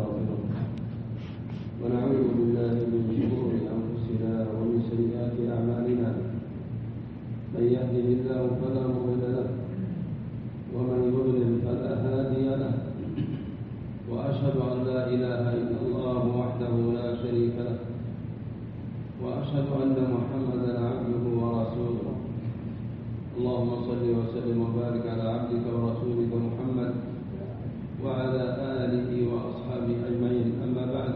ونستغفره ونعوذ بالله من شرور أنفسنا ومن سيئات أعمالنا من يهده الله فلا مضل له ومن يضلل فلا هادي له وأشهد أن لا إله إلا الله وحده لا شريك له وأشهد أن محمدا عبده ورسوله اللهم صل وسلم وبارك على عبدك ورسولك محمد وعلى آله وأصحابه أجمعين. أما بعد،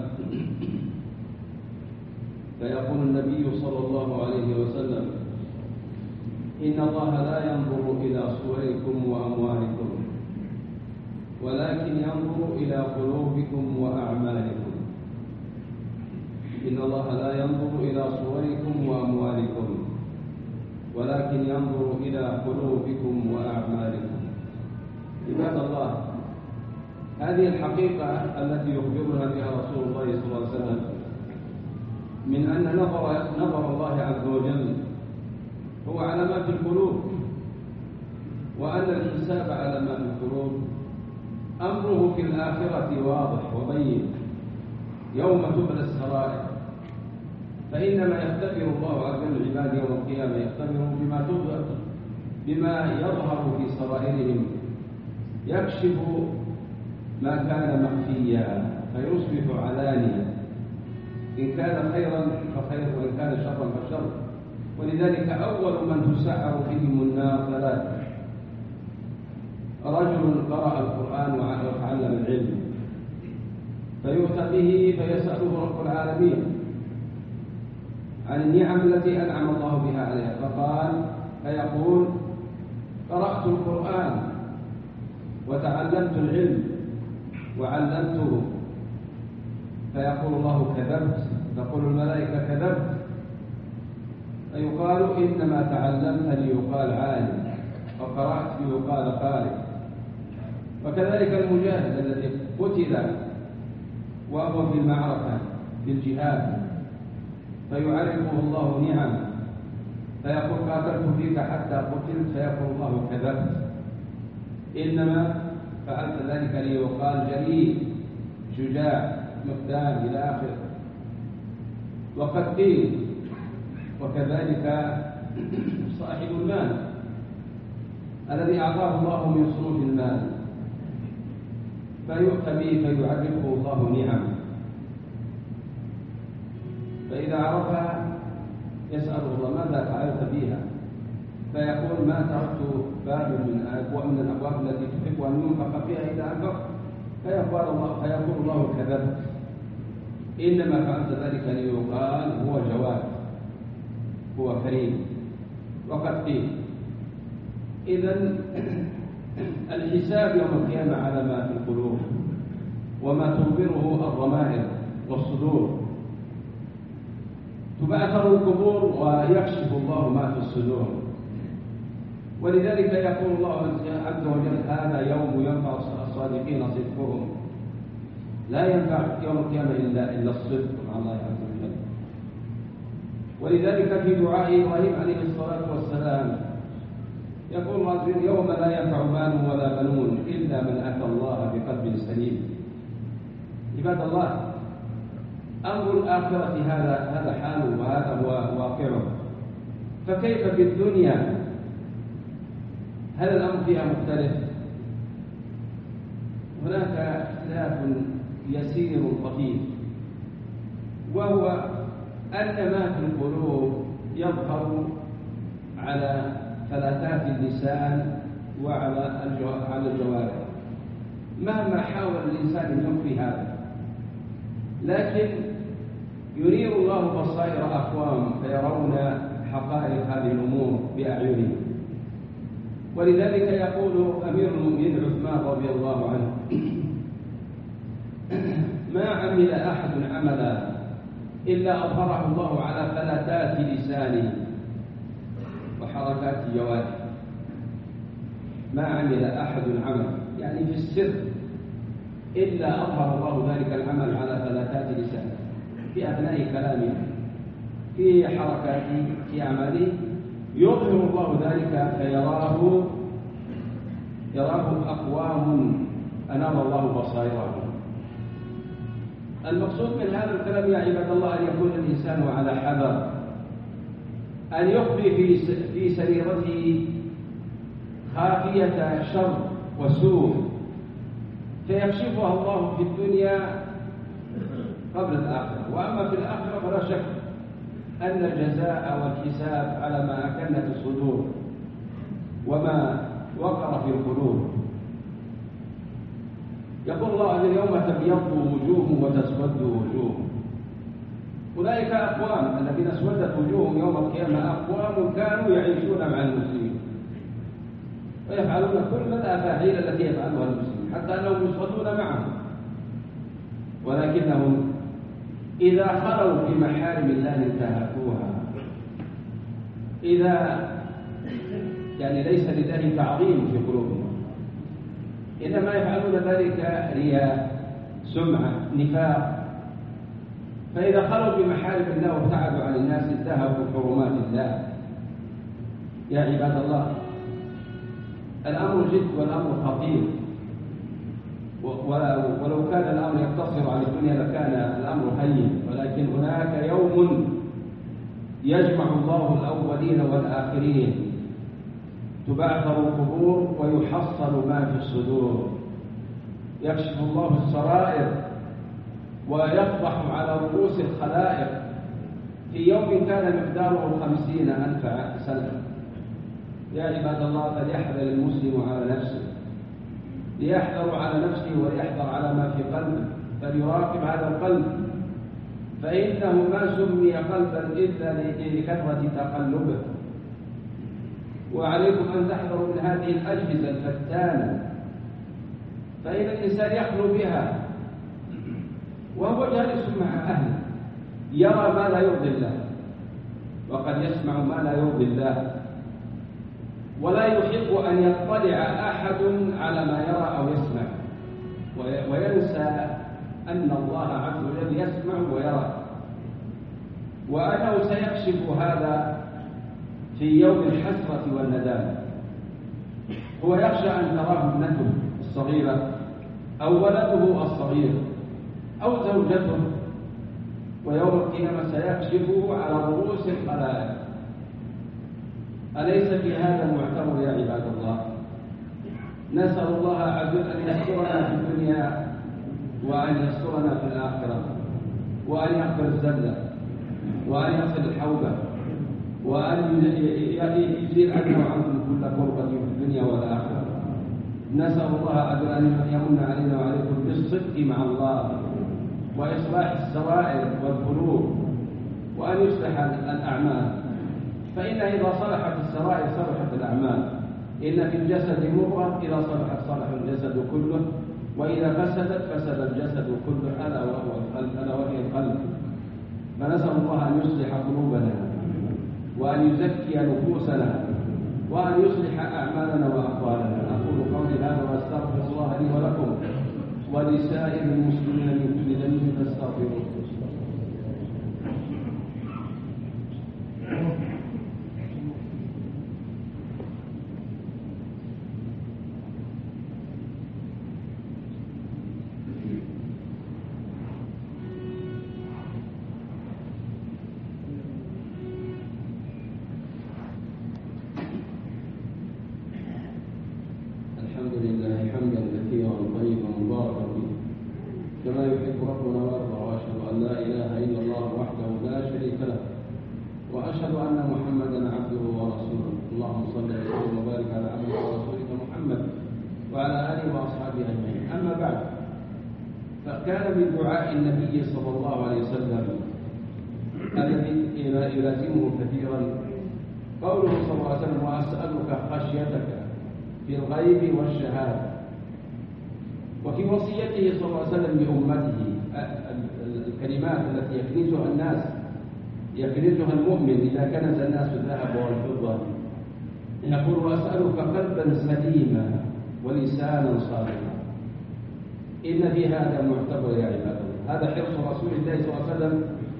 فيقول النبي صلى الله عليه وسلم: إن الله لا ينظر إلى صوركم وأموالكم ولكن ينظر إلى قلوبكم وأعمالكم. إن الله لا ينظر إلى صوركم وأموالكم ولكن ينظر إلى قلوبكم وأعمالكم. عباد الله، هذه الحقيقة التي يخبرنا بها رسول الله صلى الله عليه وسلم من أن نظر الله عز وجل هو على ما في القلوب، وأن الحساب على ما في القلوب أمره في الآخرة واضح وبين يوم تبلى السرائر. فإنما يختبر الله عز وجل العباد يوم القيامة، يختبرهم بما يظهر في سرائرهم، يكشف ما كان مخفيا فيصبح علانيا، إن كان خيرا فخير وإن كان شرا فشر. ولذلك أول من تسعر بهم النار ثلاثة: رجل قرأ القرآن وتعلم العلم فيؤتى به فيسأله رب العالمين عن النعم التي أنعم الله بها عليه، فيقول: قرأت القرآن وتعلمت العلم وعلمته. فيقول الله: كذبت. تقول الملائكة: كذبت. فيقال: إنما تعلمت ليقال عالم وقرأت ليقال قارئ. وكذلك المجاهد الذي قتل وهو في المعركة في الجهاد فيعرفه الله نعم، فيقول: قاتلت فيك حتى قتلت. فيقول الله: كذبت، إنما فعلت ذلك ليقال جريء شجاع مقدام إلى آخره. وقد قيل: وكذلك صاحب المال الذي أعطاه الله من صروف المال فيؤتى به فيعرفه الله نعم، فإذا عرفها يسأله الله: ماذا فعلت بها؟ فيقول: ما تركت باب من الأبواب التي تحب أن ينفق فيها إذا أنفق. فيقول الله: كذبت، إنما فعلت ذلك ليقال هو جواد، هو كريم. وقد قيل: إذن الحساب يوم القيامة على ما في القلوب وما تخبره الضمائر والصدور. تبعثر القبور ويكشف الله ما في الصدور. ولذلك يقول الله عز وجل: هذا يوم ينفع الصادقين صدقهم. لا ينفع يوم القيامة إلا الصدق مع الله عز وجل. ولذلك في دعاء إبراهيم عليه الصلاة والسلام يقول الله عز وجل: يوم لا ينفع مال ولا بنون إلا من أتى الله بقلب سليم. عباد الله، أمر الآخرة هذا حاله وهذا هو واقعه، فكيف بالدنيا؟ هل الأمر فيها مختلف؟ هناك اختلاف يسير طفيف، وهو أن ما في القلوب يظهر على فلتات اللسان وعلى الجوارح مهما حاول الإنسان أن يخفي هذا، لكن ينير الله بصائر أقوام فيرون حقائق هذه الأمور بأعينهم. ولذلك يقول أمير المؤمنين عثمان رضي الله عنه: ما عمل أحد عملا إلا أظهره الله على فلتات لسانه وحركات جوارحه. ما عمل أحد عمل يعني في السر إلا أظهر الله ذلك العمل على فلتات لسانه، في أثناء كلامه، في حركاته، في أعماله، يظهر الله ذلك فيراه أقوام أنار الله بصائرهم. المقصود من هذا الكلام يا عباد الله أن يكون الإنسان على حذر، أن يخفي في سريرته خافية شر وسوء فيكشفها الله في الدنيا قبل الآخرة. وأما في الآخرة فلا شك أن الجزاء والحساب على ما أكن في الصدور وما وقر في القلوب. يقول الله أن اليوم تبيض وجوه وتسود وجوه. أولئك أقوام الذين اسودت وجوههم يوم القيامة أقوام كانوا يعيشون مع المسلمين ويفعلون كل الأفاعيل التي يفعلها المسلمين حتى أنهم يصلون معهم، ولكنهم إذا خلوا بمحارم الله انتهكوها. إذا ليس لله تعظيم في قلوبهم، إنما يفعلون ذلك رياء سمعة نفاق. فإذا خلوا بمحارم الله وابتعدوا عن الناس انتهكوا حرمات الله. يا عباد الله، الأمر جد والأمر خطير، ولو كان الأمر يقتصر على الدنيا لكان الأمر هين، ولكن هناك يوم يجمع الله الأولين والآخرين، تبعثر القبور ويحصل ما في الصدور، يكشف الله السرائر ويفضح على رؤوس الخلائق في يوم كان مقداره 50,000 سنة. يا عباد الله، فليحذر المسلم على نفسه، ليحذر على نفسه وليحذر على ما في قلبه، فليراقب هذا القلب، فإنه ما سمي قلبا إلا لكثرة تقلبه. وعليكم أن تحذروا من هذه الأجهزة الفتانة، فإن الإنسان يخلو بها وهو جالس مع أهله يرى ما لا يرضي الله، وقد يسمع ما لا يرضي الله، ولا يحب أن يطلع أحد على ما يرى أو يسمع، وينسى أن الله عز وجل يسمع ويرى، وأنه سيكشف هذا في يوم الحسرة والندامة. هو يخشى أن تراه ابنته الصغيرة أو ولده الصغير أو زوجته، ويوم القيامة سيكشفه على رؤوس الخلائق. أليس في هذا المعتبر يا عباد الله؟ نسأل الله عز وجل أن يسترنا في الدنيا وأن يسترنا في الآخرة، وأن يغفر الزلة، وأن يصل الحوبة، وأن يزيل عنا وعنكم كل كربة في الدنيا والآخرة. نسأل الله عز وجل أن يمن علينا وعليكم بالصدق مع الله وإصلاح السرائر والقلوب، وأن يصلح الأعمال، فإن إذا صلحت السرائر صلحت الأعمال. إن في الجسد مضغة إذا صلحت صلح الجسد كله، وإذا فسدت فسد الجسد كله، ألا وهي القلب. فنسأل الله أن يصلح قلوبنا وأن يزكي نفوسنا وأن يصلح أعمالنا وأقوالنا. أقول قولي هذا وأستغفر الله لي ولكم ولسائر المسلمين من كل ذنب فاستغفروه. كما يحب ربنا ويرضى، واشهد ان لا اله الا الله وحده لا شريك له، واشهد ان محمدا عبده ورسوله. اللهم صل وسلم وبارك على عبدك ورسولك محمد وعلى اله واصحابه اجمعين. اما بعد، فكان من دعاء النبي صلى الله عليه وسلم الذي يلازمه كثيرا قوله صلى الله عليه وسلم: واسالك خشيتك في الغيب والشهاده. وفي وصيته صلى الله عليه وسلم لأمته الكلمات التي يكنزها الناس، يكنزها المؤمن إذا كنز الناس الذهب والفضة، يقول: وأسألك قلبا سليما ولسانا صادقا. إن في هذا معتبر يا عباد الله. هذا حرص رسول الله صلى الله عليه وسلم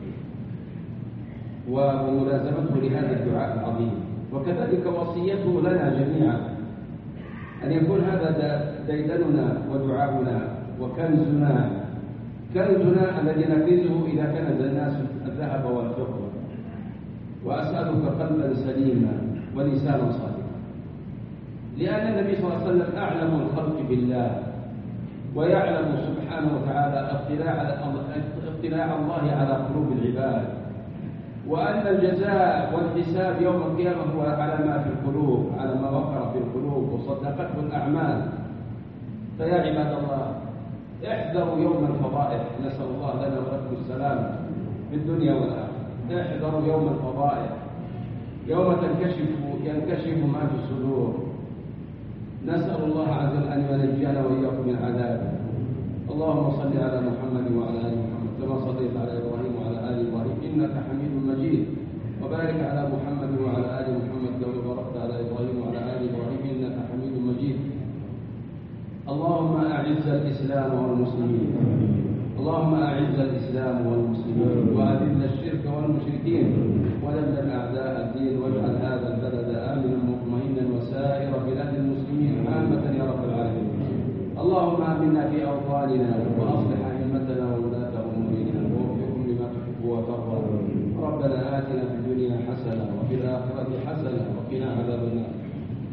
وملازمته لهذا الدعاء العظيم، وكذلك وصيته لنا جميعا أن يكون هذا ديدننا ودعاؤنا وكنزنا كنزنا الذي نكنزه إذا كنز الناس الذهب والفضة. وأسألك قلبا سليما ولسانا صادقا، لأن النبي صلى الله عليه وسلم أعلم الخلق بالله، ويعلم سبحانه وتعالى اطلاع الله على قلوب العباد، وأن الجزاء والحساب يوم القيامة هو على ما في القلوب، على ما وقر في القلوب وصدقته الأعمال. فيا عباد الله، احذروا يوم الفضائح، نسأل الله لنا ولكم السلام في الدنيا والآخرة. احذروا يوم الفضائح، يوم ينكشف ما في الصدور. نسأل الله عز وجل أن ينجينا وإياكم من عذابه. اللهم صل على محمد وعلى آل محمد كما صليت على إبراهيم وعلى آل إبراهيم إنك حميد مجيد، وبارك على محمد وعلى آل محمد كما باركت على إبراهيم وعلى آل إبراهيم إنك حميد مجيد. اللهم أعز الإسلام والمسلمين، اللهم أعز الإسلام والمسلمين، وأذل الشرك والمشركين، ودمر أعداء الدين، واجعل هذا البلد آمنا مطمئنا وسائر بلاد المسلمين عامة يا رب العالمين. اللهم آمنا في أوطاننا، وأصلح أئمتنا وولاة أمورنا، ووفقهم لما تحب وترضى. ربنا آتنا في الدنيا حسنة وفي الآخرة حسنة وقنا عذاب النار.